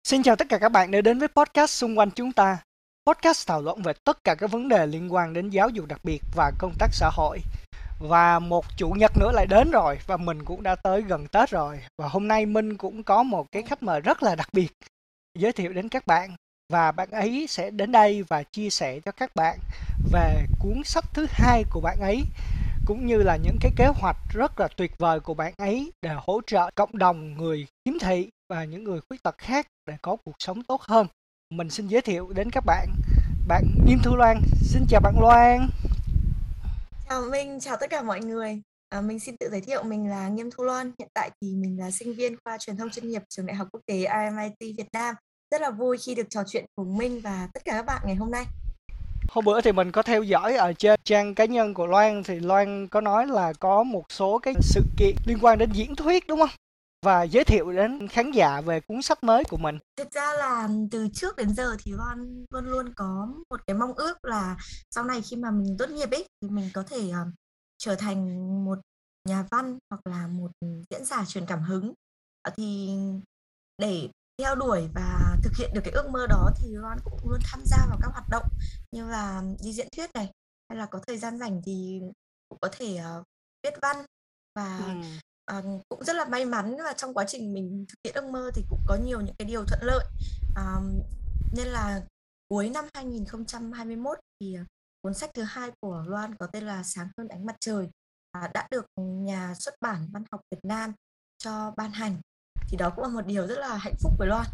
Xin chào tất cả các bạn đã đến với podcast xung quanh chúng ta. Podcast thảo luận về tất cả các vấn đề liên quan đến giáo dục đặc biệt và công tác xã hội. Và một chủ nhật nữa lại đến rồi và mình cũng đã tới gần Tết rồi. Và hôm nay Minh cũng có một cái khách mời rất là đặc biệt giới thiệu đến các bạn. Và bạn ấy sẽ đến đây và chia sẻ cho các bạn về cuốn sách thứ hai của bạn ấy, cũng như là những cái kế hoạch rất là tuyệt vời của bạn ấy để hỗ trợ cộng đồng người khiếm thị và những người khuyết tật khác để có cuộc sống tốt hơn. Mình xin giới thiệu đến các bạn bạn Nghiêm Thu Loan. Xin chào bạn Loan. Chào Minh, chào tất cả mọi người. Mình xin tự giới thiệu mình là Nghiêm Thu Loan. Hiện tại thì mình là sinh viên khoa truyền thông chuyên nghiệp trường Đại học Quốc tế RMIT Việt Nam. Rất là vui khi được trò chuyện cùng Minh và tất cả các bạn ngày hôm nay. Hôm bữa thì mình có theo dõi ở trên trang cá nhân của Loan, thì Loan có nói là có một số cái sự kiện liên quan đến diễn thuyết đúng không? Và giới thiệu đến khán giả về cuốn sách mới của mình. Thực ra là từ trước đến giờ thì Loan luôn luôn có một cái mong ước là sau này khi mà mình tốt nghiệp ấy thì mình có thể trở thành một nhà văn hoặc là một diễn giả truyền cảm hứng. Thì để theo đuổi và thực hiện được cái ước mơ đó thì Loan cũng luôn tham gia vào các hoạt động như là đi diễn thuyết này, hay là có thời gian rảnh thì cũng có thể viết văn và Ừm. cũng rất là may mắn và trong quá trình mình thực hiện ước mơ thì cũng có nhiều những cái điều thuận lợi. À, nên là cuối năm 2021 thì cuốn sách thứ hai của Loan có tên là Sáng hơn ánh mặt trời đã được nhà xuất bản Văn học Việt Nam cho ban hành, thì đó cũng là một điều rất là hạnh phúc với Loan.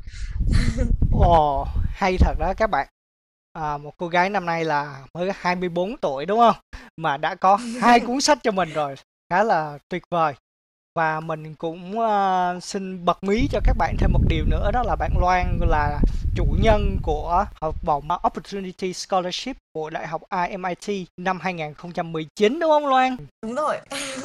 Ồ, hay thật đó các bạn. Một cô gái năm nay là mới 24 tuổi đúng không? Mà đã có hai cuốn sách cho mình rồi, khá là tuyệt vời. Và mình cũng xin bật mí cho các bạn thêm một điều nữa, đó là bạn Loan là chủ nhân của học bổng Opportunity Scholarship của Đại học RMIT năm 2019 đúng không Loan? Đúng rồi.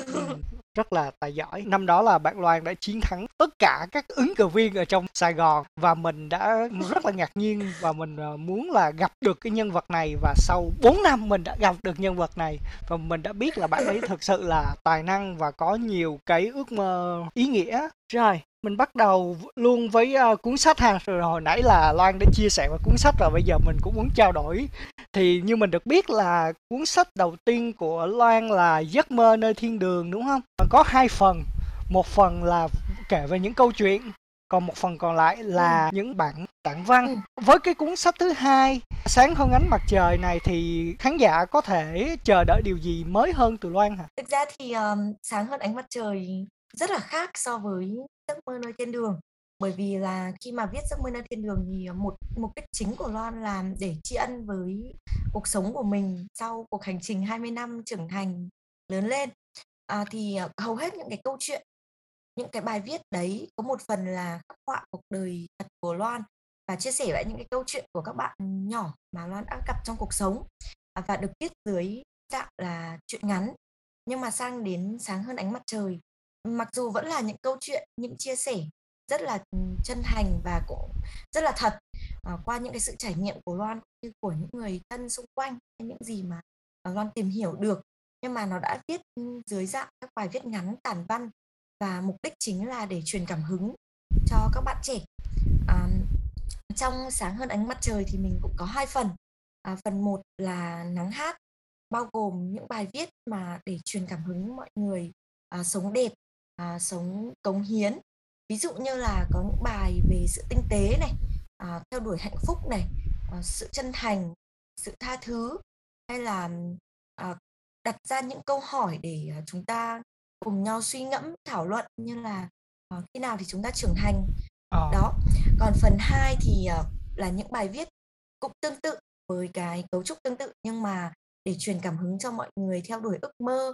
Rất là tài giỏi. Năm đó là bạn Loan đã chiến thắng tất cả các ứng cử viên ở trong Sài Gòn và mình đã rất là ngạc nhiên và mình muốn là gặp được cái nhân vật này, và sau 4 năm mình đã gặp được nhân vật này và mình đã biết là bạn ấy thực sự là tài năng và có nhiều cái ước mơ ý nghĩa. Rồi, mình bắt đầu luôn với cuốn sách ha. Rồi hồi nãy là Loan đã chia sẻ về cuốn sách rồi, bây giờ mình cũng muốn trao đổi. Thì như mình được biết là cuốn sách đầu tiên của Loan là Giấc mơ nơi thiên đường đúng không? Có hai phần. Một phần là kể về những câu chuyện, còn một phần còn lại Ừ. là những bản tản văn. Ừ. Với cái cuốn sách thứ hai, Sáng hơn ánh mặt trời này, thì khán giả có thể chờ đợi điều gì mới hơn từ Loan hả? Thực ra thì Sáng hơn ánh mặt trời rất là khác so với Giấc mơ nơi thiên đường, bởi vì là khi mà viết Giấc mơ nơi thiên đường thì một mục đích chính của Loan là để tri ân với cuộc sống của mình sau cuộc hành trình 20 năm trưởng thành lớn lên. Thì hầu hết những cái câu chuyện, những cái bài viết đấy có một phần là khắc họa cuộc đời thật của Loan và chia sẻ lại những cái câu chuyện của các bạn nhỏ mà Loan đã gặp trong cuộc sống, và được viết dưới dạng là truyện ngắn. Nhưng mà sang đến Sáng hơn ánh mặt trời, mặc dù vẫn là những câu chuyện, những chia sẻ rất là chân thành và cũng rất là thật, qua những cái sự trải nghiệm của Loan cũng như của những người thân xung quanh hay những gì mà Loan tìm hiểu được, nhưng mà nó đã viết dưới dạng các bài viết ngắn tản văn và mục đích chính là để truyền cảm hứng cho các bạn trẻ. À, trong Sáng hơn ánh mặt trời thì mình cũng có hai phần. Phần một là nắng hát, bao gồm những bài viết mà để truyền cảm hứng mọi người sống đẹp, sống cống hiến. Ví dụ như là có những bài về sự tinh tế này, theo đuổi hạnh phúc này, sự chân thành, sự tha thứ, hay là à, đặt ra những câu hỏi để chúng ta cùng nhau suy ngẫm, thảo luận như là khi nào thì chúng ta trưởng thành. Ờ. Đó. Còn phần 2 thì là những bài viết cũng tương tự với cái cấu trúc tương tự, nhưng mà để truyền cảm hứng cho mọi người theo đuổi ước mơ,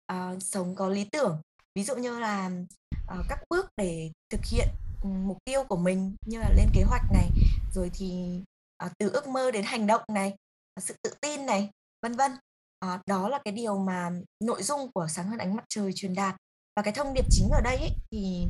sống có lý tưởng. Ví dụ như là các bước để thực hiện mục tiêu của mình, như là lên kế hoạch này, rồi thì từ ước mơ đến hành động này, sự tự tin này, vân vân. Đó là cái điều mà nội dung của Sáng hơn ánh mặt trời truyền đạt. Và cái thông điệp chính ở đây ấy, thì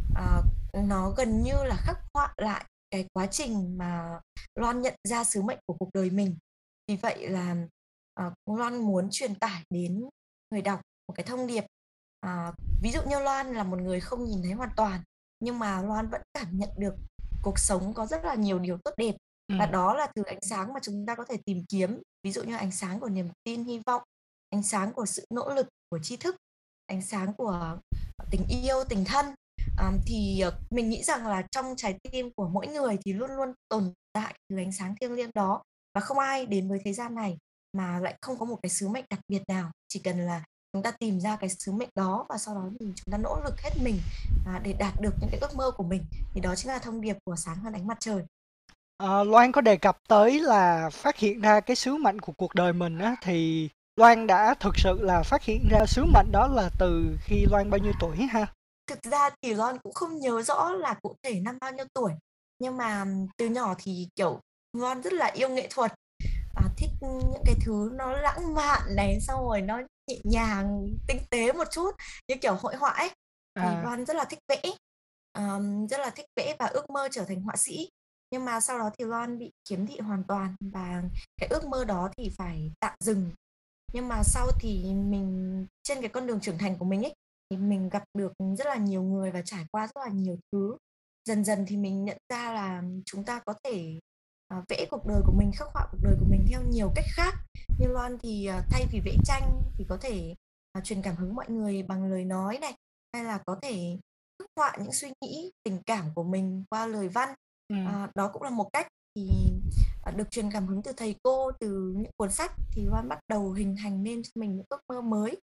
nó gần như là khắc họa lại cái quá trình mà Loan nhận ra sứ mệnh của cuộc đời mình. Vì vậy là Loan muốn truyền tải đến người đọc một cái thông điệp. Ví dụ như Loan là một người không nhìn thấy hoàn toàn, nhưng mà Loan vẫn cảm nhận được cuộc sống có rất là nhiều điều tốt đẹp, và Ừm. đó là thứ ánh sáng mà chúng ta có thể tìm kiếm. Ví dụ như ánh sáng của niềm tin, hy vọng, ánh sáng của sự nỗ lực, của tri thức, ánh sáng của tình yêu, tình thân. Thì mình nghĩ rằng là trong trái tim của mỗi người thì luôn luôn tồn tại thứ ánh sáng thiêng liêng đó, và không ai đến với thế gian này mà lại không có một cái sứ mệnh đặc biệt nào. Chỉ cần là chúng ta tìm ra cái sứ mệnh đó, và sau đó thì chúng ta nỗ lực hết mình để đạt được những cái ước mơ của mình, thì đó chính là thông điệp của Sáng Hơn Ánh Mặt Trời. Loan có đề cập tới là phát hiện ra cái sứ mệnh của cuộc đời mình á, thì Loan đã thực sự là phát hiện ra sứ mệnh đó là từ khi Loan bao nhiêu tuổi ha? Thực ra thì Loan cũng không nhớ rõ là cụ thể năm bao nhiêu tuổi, nhưng mà từ nhỏ thì kiểu Loan rất là yêu nghệ thuật, thích những cái thứ nó lãng mạn này, xong rồi nó nhẹ nhàng, tinh tế một chút, như kiểu hội họa ấy. Thì À, Loan rất là thích vẽ, rất là thích vẽ và ước mơ trở thành họa sĩ. Nhưng mà sau đó thì Loan bị khiếm thị hoàn toàn, và cái ước mơ đó thì phải tạm dừng. Nhưng mà sau thì mình trên cái con đường trưởng thành của mình ấy, thì mình gặp được rất là nhiều người và trải qua rất là nhiều thứ. Dần dần thì mình nhận ra là chúng ta có thể vẽ cuộc đời của mình, khắc họa cuộc đời của mình theo nhiều cách khác. Như Loan thì thay vì vẽ tranh thì có thể truyền cảm hứng mọi người bằng lời nói này, hay là có thể khắc họa những suy nghĩ, tình cảm của mình qua lời văn. ừm, Đó cũng là một cách. Thì được truyền cảm hứng từ thầy cô, từ những cuốn sách, thì Loan bắt đầu hình thành nên cho mình những ước mơ mới.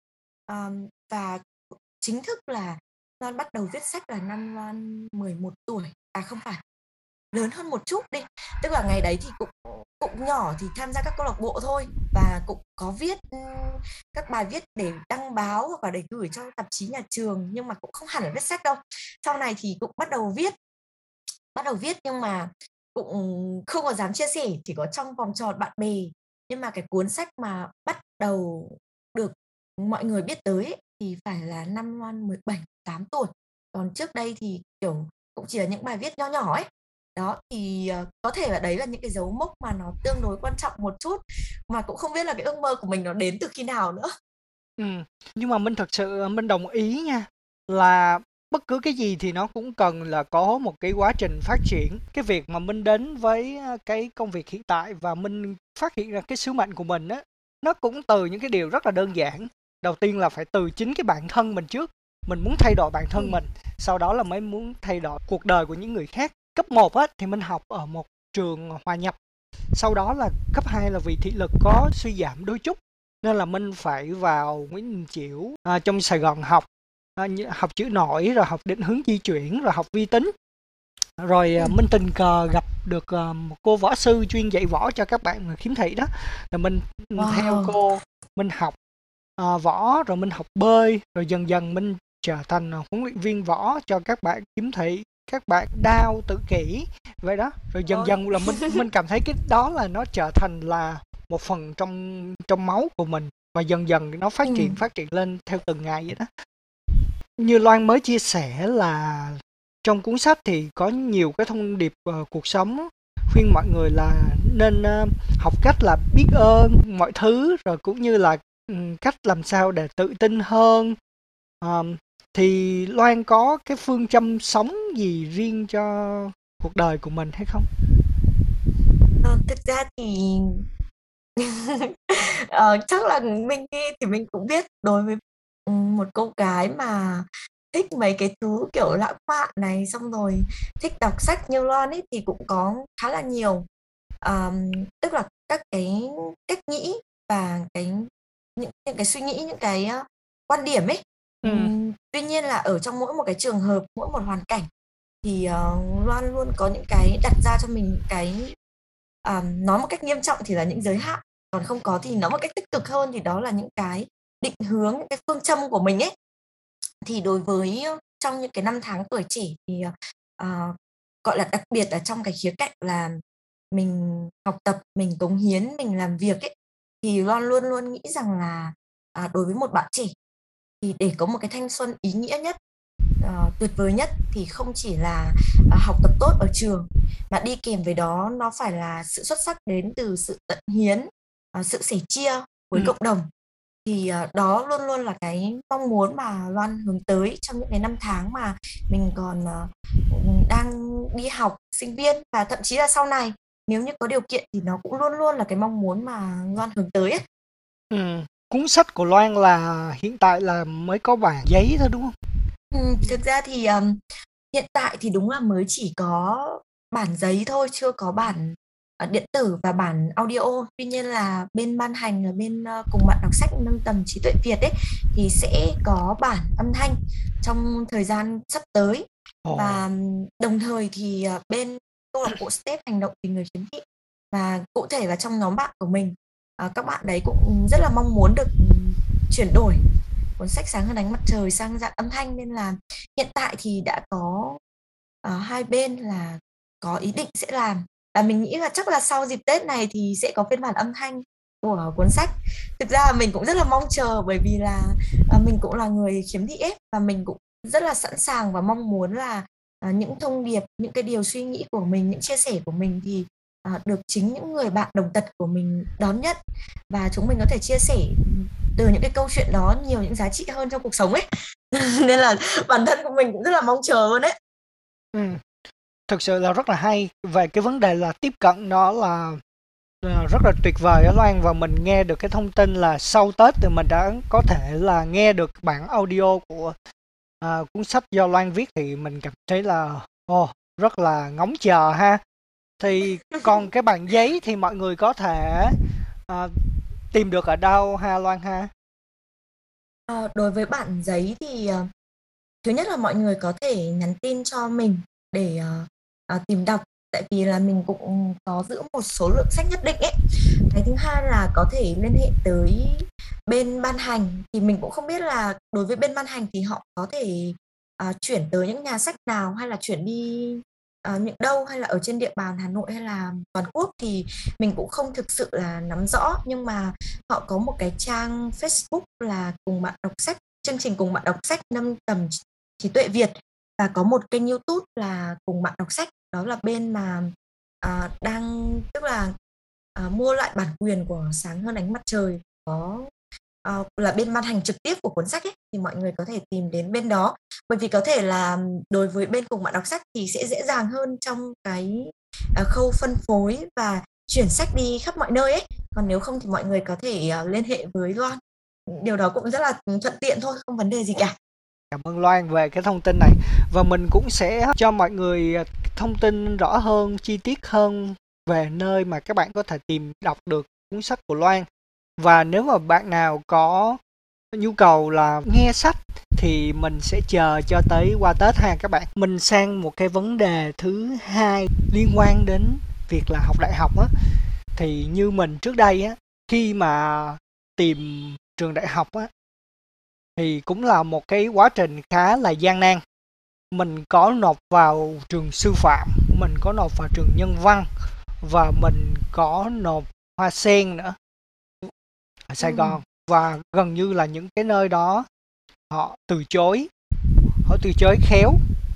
Và chính thức là Loan bắt đầu viết sách là năm Loan 11 tuổi. À không phải, lớn hơn một chút đi. Tức là ngày đấy thì cũng cũng nhỏ, thì tham gia các câu lạc bộ thôi, và cũng có viết các bài viết để đăng báo hoặc là để gửi cho tạp chí nhà trường, nhưng mà cũng không hẳn là viết sách đâu. Sau này thì cũng bắt đầu viết nhưng mà cũng không có dám chia sẻ, chỉ có trong vòng tròn bạn bè. Nhưng mà cái cuốn sách mà bắt đầu được mọi người biết tới ấy, thì phải là năm Loan 17, 8 tuổi. Còn trước đây thì kiểu cũng chỉ là những bài viết nho nhỏ ấy. Đó thì có thể là đấy là những cái dấu mốc mà nó tương đối quan trọng một chút, mà cũng không biết là cái ước mơ của mình nó đến từ khi nào nữa. ừm. Nhưng mà Minh thực sự Minh đồng ý nha, là bất cứ cái gì thì nó cũng cần là có một cái quá trình phát triển. Cái việc mà Minh đến với, cái công việc hiện tại và Minh phát hiện ra cái sứ mệnh của mình á, nó cũng từ những cái điều rất là đơn giản. Đầu tiên là phải từ chính cái bản thân mình trước, mình muốn thay đổi bản thân Ừm, mình, sau đó là mới muốn thay đổi cuộc đời của những người khác. Cấp một á, thì Minh học ở một trường hòa nhập, sau đó là cấp 2 là vì thị lực có suy giảm đôi chút, nên là Minh phải vào Nguyễn Đình Chiểu, trong Sài Gòn học, học chữ nổi, rồi học định hướng di chuyển, rồi học vi tính. Rồi ừm, Minh tình cờ gặp được một cô võ sư chuyên dạy võ cho các bạn khiếm thị đó, là mình theo wow, cô, mình học võ, rồi mình học bơi, rồi dần dần mình trở thành huấn luyện viên võ cho các bạn khiếm thị, các bạn đao tự kỷ vậy đó. Rồi dần ôi, dần là mình cảm thấy cái đó là nó trở thành là một phần trong trong máu của mình, và dần dần nó ừm. phát triển lên theo từng ngày vậy đó. Như Loan mới chia sẻ là trong cuốn sách thì có nhiều cái thông điệp cuộc sống, khuyên mọi người là nên học cách là biết ơn mọi thứ, rồi cũng như là cách làm sao để tự tin hơn. Ờm, thì Loan có cái phương châm sống gì riêng cho cuộc đời của mình hay không? Ờ, Thực ra thì chắc là mình nghe thì mình cũng biết, đối với một cô gái mà thích mấy cái thứ kiểu lãng mạn này, xong rồi thích đọc sách như Loan ấy, thì cũng có khá là nhiều. Tức là các cái cách nghĩ và những cái suy nghĩ, những cái quan điểm ấy. Ừm, Tuy nhiên là ở trong mỗi một cái trường hợp, mỗi một hoàn cảnh, thì Loan luôn có những cái đặt ra cho mình những cái, nói một cách nghiêm trọng thì là những giới hạn, còn không có thì nói một cách tích cực hơn thì đó là những cái định hướng, những cái phương châm của mình ấy. Thì đối với trong những cái năm tháng tuổi trẻ thì ờ, gọi là đặc biệt ở trong cái khía cạnh là mình học tập, mình cống hiến, mình làm việc ấy, thì Loan luôn luôn nghĩ rằng là đối với một bạn trẻ thì để có một cái thanh xuân ý nghĩa nhất, tuyệt vời nhất, thì không chỉ là học tập tốt ở trường, mà đi kèm với đó nó phải là sự xuất sắc đến từ sự tận hiến, sự sẻ chia với ừm, cộng đồng. Thì đó luôn luôn là cái mong muốn mà Loan hướng tới trong những cái năm tháng mà mình còn đang đi học sinh viên, và thậm chí là sau này nếu như có điều kiện thì nó cũng luôn luôn là cái mong muốn mà Loan hướng tới ấy. Cuốn sách của Loan là hiện tại là mới có bản giấy thôi đúng không? Thực ra thì hiện tại thì đúng là mới chỉ có bản giấy thôi, chưa có bản điện tử và bản audio. Tuy nhiên là bên ban hành là bên cùng bạn đọc sách nâng tầm trí tuệ Việt ấy thì sẽ có bản âm thanh trong thời gian sắp tới. Ồ, Và đồng thời thì bên câu lạc bộ STEP hành động vì người khiếm thị, và cụ thể là trong nhóm bạn của mình, các bạn đấy cũng rất là mong muốn được chuyển đổi cuốn sách Sáng hơn ánh mặt trời sang dạng âm thanh, nên là hiện tại thì đã có hai bên là có ý định sẽ làm, và mình nghĩ là chắc là sau dịp Tết này thì sẽ có phiên bản âm thanh của cuốn sách. Thực ra là mình cũng rất là mong chờ, bởi vì là mình cũng là người khiếm thị ấy, và mình cũng rất là sẵn sàng và mong muốn là những thông điệp, những cái điều suy nghĩ của mình, những chia sẻ của mình thì được chính những người bạn đồng tật của mình đón nhận, và chúng mình có thể chia sẻ từ những cái câu chuyện đó nhiều những giá trị hơn trong cuộc sống ấy. Nên là bản thân của mình cũng rất là mong chờ luôn đấy. ừm, thực sự là rất là hay về cái vấn đề là tiếp cận nó là rất là tuyệt vời á Loan, và mình nghe được cái thông tin là sau Tết thì mình đã có thể là nghe được bản audio của cuốn sách do Loan viết, thì mình cảm thấy là rất là ngóng chờ ha. Thì còn cái bản giấy thì mọi người có thể à, tìm được ở đâu ha Loan ha? Ờ, Đối với bản giấy thì thứ nhất là mọi người có thể nhắn tin cho mình để tìm đọc, tại vì là mình cũng có giữ một số lượng sách nhất định ấy. Cái thứ hai là có thể liên hệ tới bên ban hành, thì mình cũng không biết là đối với bên ban hành thì họ có thể chuyển tới những nhà sách nào, hay là chuyển đi những đâu, hay là ở trên địa bàn Hà Nội hay là toàn quốc thì mình cũng không thực sự là nắm rõ. Nhưng mà họ có một cái trang Facebook là cùng bạn đọc sách, chương trình cùng bạn đọc sách nâng tầm trí tuệ Việt, và có một kênh YouTube là cùng bạn đọc sách. Đó là bên mà đang, tức là mua lại bản quyền của Sáng hơn ánh mặt trời, có là bên ban hành trực tiếp của cuốn sách ấy, thì mọi người có thể tìm đến bên đó. Bởi vì có thể là đối với bên cùng bạn đọc sách thì sẽ dễ dàng hơn trong cái khâu phân phối và chuyển sách đi khắp mọi nơi ấy. Còn nếu không thì mọi người có thể liên hệ với Loan, điều đó cũng rất là thuận tiện thôi, không vấn đề gì cả. Cảm ơn Loan về cái thông tin này, và mình cũng sẽ cho mọi người thông tin rõ hơn, chi tiết hơn về nơi mà các bạn có thể tìm đọc được cuốn sách của Loan. Và nếu mà bạn nào có nhu cầu là nghe sách thì mình sẽ chờ cho tới qua Tết ha các bạn. Mình sang một cái vấn đề thứ hai liên quan đến việc là học đại học á, thì như mình trước đây á, khi mà tìm trường đại học á thì cũng là một cái quá trình khá là gian nan. Mình có nộp vào trường sư phạm, mình có nộp vào trường nhân văn, và mình có nộp Hoa Sen nữa ở Sài Ừ. Gòn, và gần như là những cái nơi đó họ từ chối, họ từ chối khéo.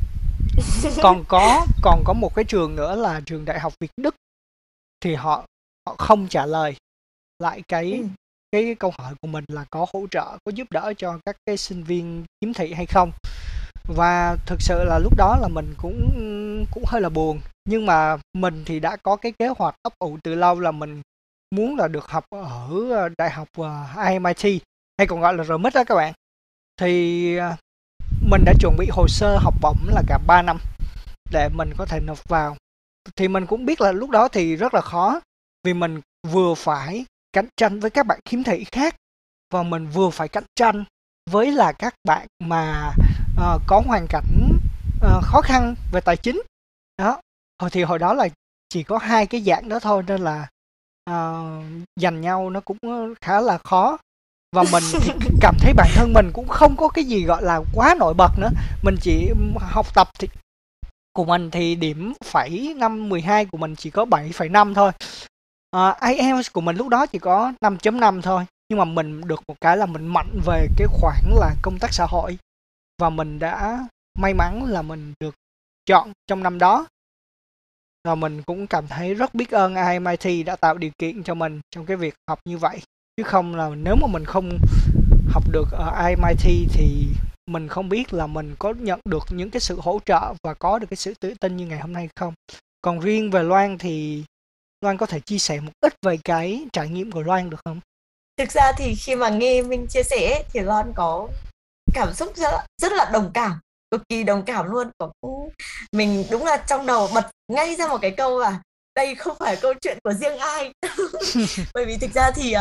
Còn có một cái trường nữa là trường Đại học Việt Đức, thì họ họ không trả lời lại Ừ. cái câu hỏi của mình là có hỗ trợ, có giúp đỡ cho các cái sinh viên khiếm thị hay không. Và thực sự là lúc đó là mình cũng cũng hơi là buồn, nhưng mà mình thì đã có cái kế hoạch ấp ủ từ lâu là mình muốn là được học ở đại học IMIT, hay còn gọi là RMIT đó các bạn. Thì mình đã chuẩn bị hồ sơ học bổng là cả 3 năm để mình có thể nộp vào. Thì mình cũng biết là lúc đó thì rất là khó, vì mình vừa phải cạnh tranh với các bạn khiếm thị khác, và mình vừa phải cạnh tranh với là các bạn mà có hoàn cảnh khó khăn về tài chính đó. Hồi đó là chỉ có hai cái dạng đó thôi, nên là ờ, giành nhau nó cũng khá là khó, và mình thì cảm thấy bản thân mình cũng không có cái gì gọi là quá nổi bật nữa. Mình chỉ học tập thì của mình thì điểm phẩy năm 12 của mình chỉ có 7,5 thôi. IELTS của mình lúc đó chỉ có 5,5 thôi, nhưng mà mình được một cái là mình mạnh về cái khoản là công tác xã hội, và mình đã may mắn là mình được chọn trong năm đó. Và mình cũng cảm thấy rất biết ơn IMIT đã tạo điều kiện cho mình trong cái việc học như vậy. chứ không là nếu mà mình không học được ở MIT thì mình không biết là mình có nhận được những cái sự hỗ trợ và có được cái sự tự tin như ngày hôm nay không. Còn riêng về Loan thì Loan có thể chia sẻ một ít về cái trải nghiệm của Loan được không? Thực ra thì khi mà nghe Minh chia sẻ ấy, thì Loan có cảm xúc rất là đồng cảm, cực kỳ đồng cảm luôn. Mình đúng là trong đầu bật ngay ra một cái câu là đây không phải câu chuyện của riêng ai. Bởi vì thực ra thì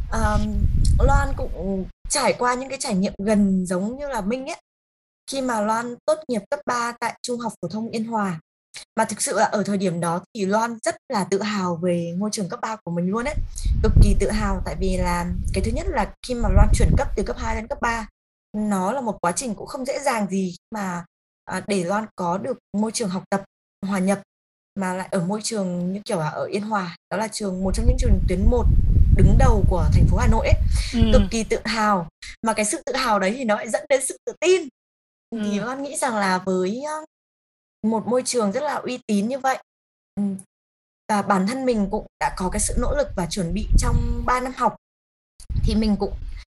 Loan cũng trải qua những cái trải nghiệm gần giống như là Minh ấy. Khi mà Loan tốt nghiệp cấp 3 tại Trung học phổ thông Yên Hòa, mà thực sự là ở thời điểm đó thì Loan rất là tự hào về ngôi trường cấp 3 của mình luôn ấy. Cực kỳ tự hào, tại vì là cái thứ nhất là khi mà Loan chuyển cấp từ cấp 2 lên cấp 3, nó là một quá trình cũng không dễ dàng gì mà để Loan có được môi trường học tập hòa nhập, mà lại ở môi trường như kiểu là ở Yên Hòa, đó là một trong những trường tuyến 1 đứng đầu của thành phố Hà Nội ấy. Cực kỳ tự hào, mà cái sự tự hào đấy thì nó lại dẫn đến sự tự tin. Thì Loan nghĩ rằng là với một môi trường rất là uy tín như vậy, và bản thân mình cũng đã có cái sự nỗ lực và chuẩn bị trong 3 năm học, thì mình cũng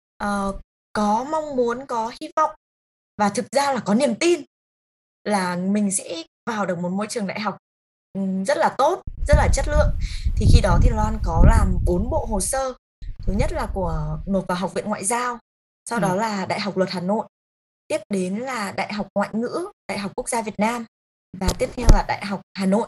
có mong muốn, có hy vọng và thực ra là có niềm tin là mình sẽ vào được một môi trường đại học rất là tốt, rất là chất lượng. Thì khi đó thì Loan có làm 4 bộ hồ sơ. Thứ nhất là nộp vào Học viện Ngoại giao, sau đó là Đại học Luật Hà Nội, tiếp đến là Đại học Ngoại ngữ, Đại học Quốc gia Việt Nam và tiếp theo là Đại học Hà Nội.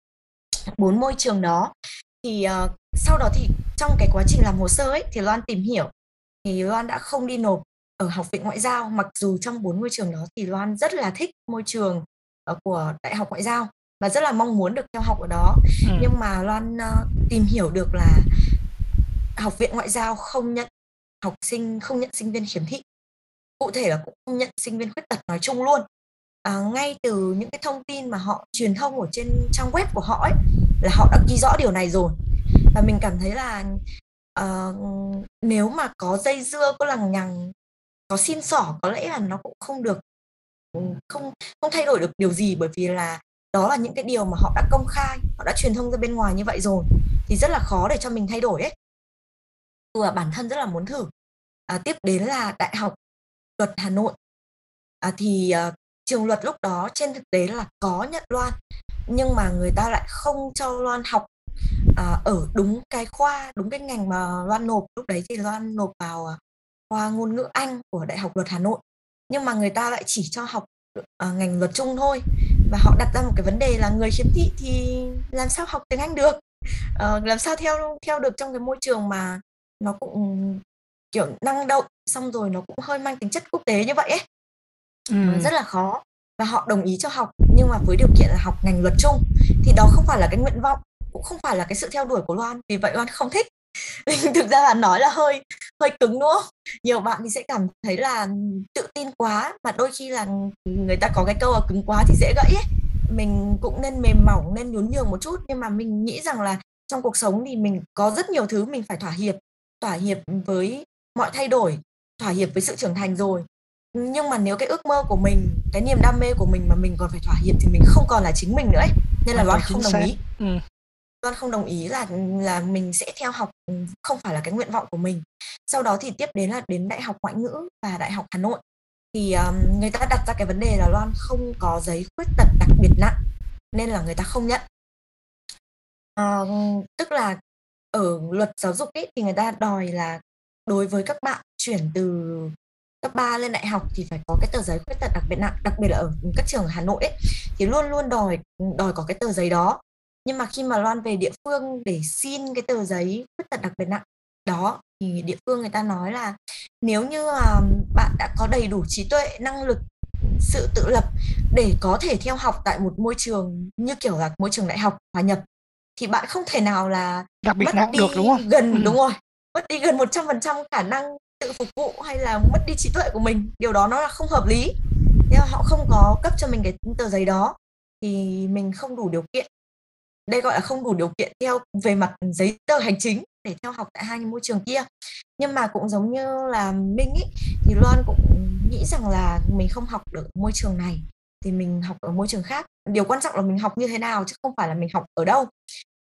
4 môi trường đó thì sau đó thì trong cái quá trình làm hồ sơ ấy thì Loan tìm hiểu, thì Loan đã không đi nộp ở Học viện Ngoại giao, mặc dù trong 4 môi trường đó thì Loan rất là thích môi trường của Đại học Ngoại giao và rất là mong muốn được theo học ở đó. Nhưng mà Loan tìm hiểu được là Học viện Ngoại giao không nhận không nhận sinh viên khiếm thị, cụ thể là cũng không nhận sinh viên khuyết tật nói chung luôn. Ngay từ những cái thông tin mà họ truyền thông ở trên trang web của họ ấy là họ đã ghi rõ điều này rồi. Và mình cảm thấy là nếu mà có dây dưa, có lằng nhằng, có xin xỏ, có lẽ là nó cũng không được, không thay đổi được điều gì, bởi vì là đó là những cái điều mà họ đã công khai, họ đã truyền thông ra bên ngoài như vậy rồi, thì rất là khó để cho mình thay đổi ấy. Và bản thân rất là muốn thử. Tiếp đến là Đại học Luật Hà Nội. Thì trường luật lúc đó trên thực tế là có nhận Loan, nhưng mà người ta lại không cho Loan học ở đúng cái khoa, đúng cái ngành mà Loan nộp. Lúc đấy thì Loan nộp vào khoa ngôn ngữ Anh của Đại học Luật Hà Nội, nhưng mà người ta lại chỉ cho học ngành luật chung thôi. Và họ đặt ra một cái vấn đề là người khiếm thị thì làm sao học tiếng Anh được, làm sao theo được trong cái môi trường mà nó cũng kiểu năng động, xong rồi nó cũng hơi mang tính chất quốc tế như vậy ấy. Rất là khó. Và họ đồng ý cho học, nhưng mà với điều kiện là học ngành luật chung. Thì đó không phải là cái nguyện vọng, cũng không phải là cái sự theo đuổi của Loan, vì vậy Loan không thích. Thực ra là nói là hơi cứng đúng không? Nhiều bạn thì sẽ cảm thấy là tự tin quá, mà đôi khi là người ta có cái câu là cứng quá thì dễ gãy ấy. Mình cũng nên mềm mỏng, nên nhún nhường một chút. Nhưng mà mình nghĩ rằng là trong cuộc sống thì mình có rất nhiều thứ mình phải thỏa hiệp với mọi thay đổi, thỏa hiệp với sự trưởng thành rồi. Nhưng mà nếu cái ước mơ của mình, cái niềm đam mê của mình mà mình còn phải thỏa hiệp thì mình không còn là chính mình nữa ấy. Nên là Loan không đồng ý. Loan không đồng ý là mình sẽ theo học không phải là cái nguyện vọng của mình. Sau đó thì tiếp đến là đến Đại học Ngoại ngữ và Đại học Hà Nội. Thì người ta đặt ra cái vấn đề là Loan không có giấy khuyết tật đặc biệt nặng, nên là người ta không nhận. Tức là ở luật giáo dục ấy, thì người ta đòi là đối với các bạn chuyển từ cấp 3 lên đại học thì phải có cái tờ giấy khuyết tật đặc biệt nặng, đặc biệt là ở các trường ở Hà Nội ấy, thì luôn luôn đòi có cái tờ giấy đó. Nhưng mà khi mà Loan về địa phương để xin cái tờ giấy khuyết tật đặc biệt nặng đó, thì địa phương người ta nói là nếu như bạn đã có đầy đủ trí tuệ, năng lực, sự tự lập để có thể theo học tại một môi trường như kiểu là môi trường đại học hòa nhập, thì bạn không thể nào là đặc biệt mất nặng đi được, đúng không? đúng rồi, mất đi gần 100% khả năng tự phục vụ hay là mất đi trí tuệ của mình. Điều đó nó là không hợp lý. Nếu họ không có cấp cho mình cái tờ giấy đó thì mình không đủ điều kiện. Đây gọi là không đủ điều kiện theo về mặt giấy tờ hành chính để theo học tại hai môi trường kia. Nhưng mà cũng giống như là Minh ý, thì Loan cũng nghĩ rằng là mình không học được môi trường này thì mình học ở môi trường khác. Điều quan trọng là mình học như thế nào chứ không phải là mình học ở đâu.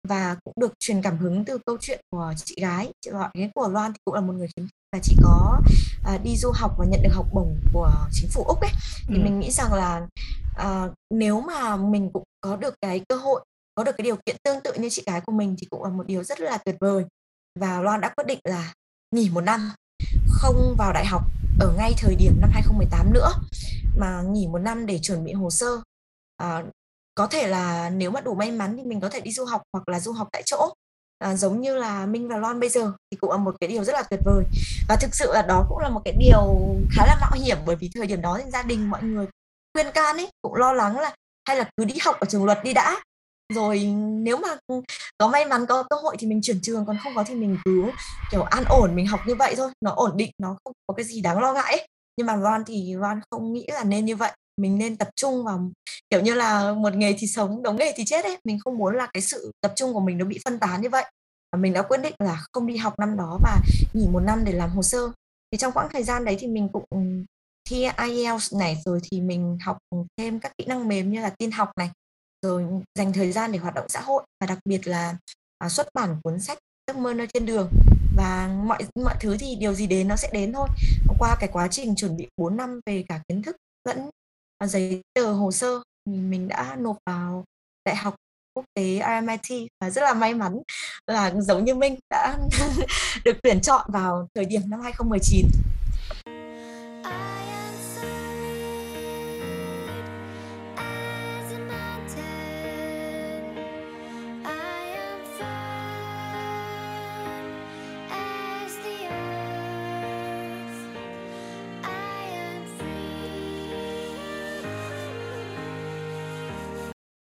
và cũng được truyền cảm hứng từ câu chuyện của chị gái. Chị gọi cái của Loan thì cũng là một người khiếm thị và chị có đi du học và nhận được học bổng của chính phủ Úc ấy. Thì mình nghĩ rằng là nếu mà mình cũng có được cái cơ hội, có được cái điều kiện tương tự như chị gái của mình thì cũng là một điều rất là tuyệt vời. Và Loan đã quyết định là nghỉ 1 năm, không vào đại học ở ngay thời điểm năm 2018 nữa, mà nghỉ 1 năm để chuẩn bị hồ sơ. Có thể là nếu mà đủ may mắn thì mình có thể đi du học hoặc là du học tại chỗ, giống như là Minh và Loan bây giờ, thì cũng là một cái điều rất là tuyệt vời. Và thực sự là đó cũng là một cái điều khá là mạo hiểm, bởi vì thời điểm đó thì gia đình mọi người khuyên can ấy, cũng lo lắng là hay là cứ đi học ở trường luật đi đã, rồi nếu mà có may mắn có cơ hội thì mình chuyển trường, còn không có thì mình cứ kiểu an ổn mình học như vậy thôi, nó ổn định, nó không có cái gì đáng lo ngại ấy. Nhưng mà Loan thì Loan không nghĩ là nên như vậy, mình nên tập trung vào kiểu như là một nghề thì sống, đống nghề thì chết ấy. Mình không muốn là cái sự tập trung của mình nó bị phân tán như vậy. Và mình đã quyết định là không đi học năm đó và nghỉ 1 năm để làm hồ sơ. Thì trong quãng thời gian đấy thì mình cũng thi IELTS này, rồi thì mình học thêm các kỹ năng mềm như là tin học này, rồi dành thời gian để hoạt động xã hội, và đặc biệt là xuất bản cuốn sách Giấc mơ nơi thiên đường. Và mọi thứ thì điều gì đến nó sẽ đến thôi. Qua cái quá trình chuẩn bị 4 năm về cả kiến thức lẫn giấy tờ hồ sơ, mình đã nộp vào Đại học Quốc tế RMIT và rất là may mắn là giống như Minh đã được tuyển chọn vào thời điểm năm 2019.